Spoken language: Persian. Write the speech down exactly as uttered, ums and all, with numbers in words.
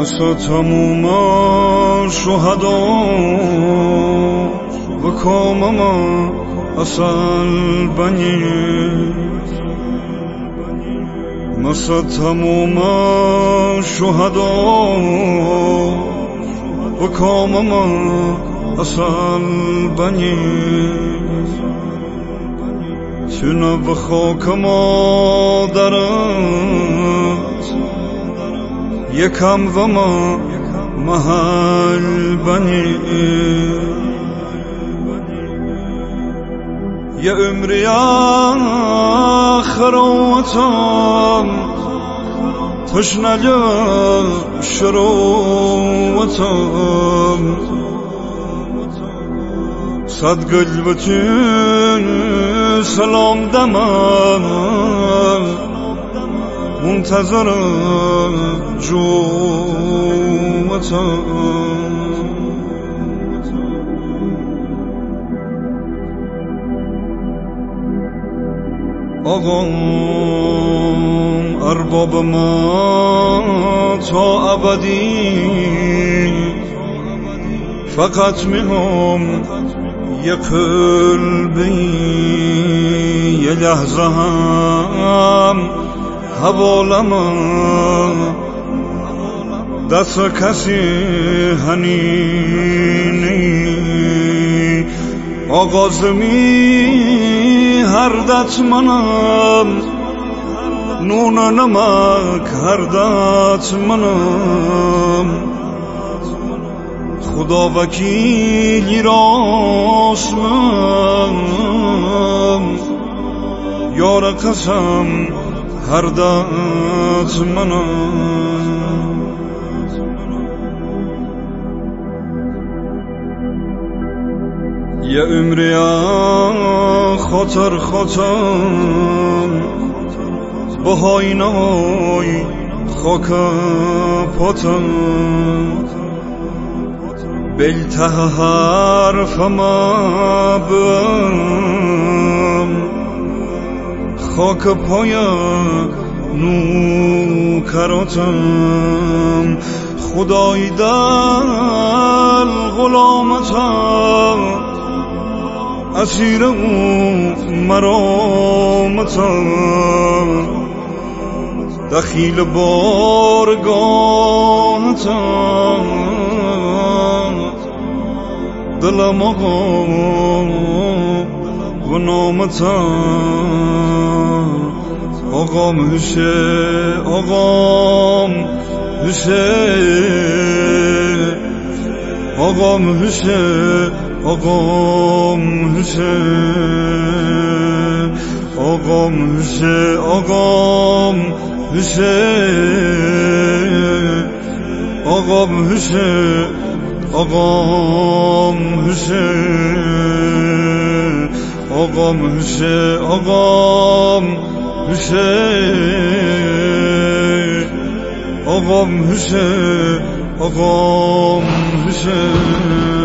مثل تموم شهدا و کامم اصل بنی مثل تموم شهدا و کامم اصل بنی چون به خاک مادرت یکم و ما محل بنی یه عمری آخروتم تشنه شروتم صد قلبتين سلام دمم منتظر جوتم آقام ارباب ما تا ابدی فقط میهم یه قلبی یه لحظه هم حوالم دست کسی هنینی آغازمی هر دت منم نون نمک هر دت منم خدا وکیلی راستم یار قسم هر دت منم یه عمری خاطر خاطم با هاینای خاک پاتم بلته حرفم بم خاک پای نوکراتم خدای دل غلامتم اسیر او مرامتم دخیل بارگاهتم دلم آقا و نامتم آقام هشه آقام هشه آقام هشه آقام هشه آقام هشه آقام هشه آقام هشه آقام هشه آقام هشه آقام هشه آقام هشه آقام هشه